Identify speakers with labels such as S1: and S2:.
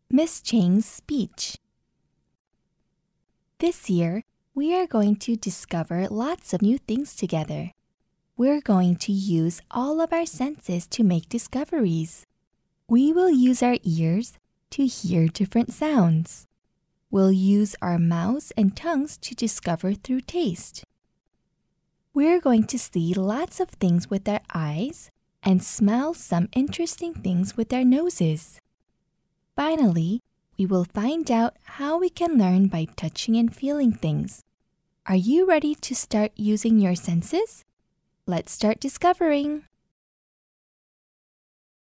S1: Miss Chang's speech. This year, we are going to discover lots of new things together. We're going to use all of our senses to make discoveries. We will use our ears to hear different sounds. We'll use our mouths and tongues to discover through taste. We're going to see lots of things with our eyes and smell some interesting things with our noses. Finally, we will find out how we can learn by touching and feeling things. Are you ready to start using your senses? Let's start discovering.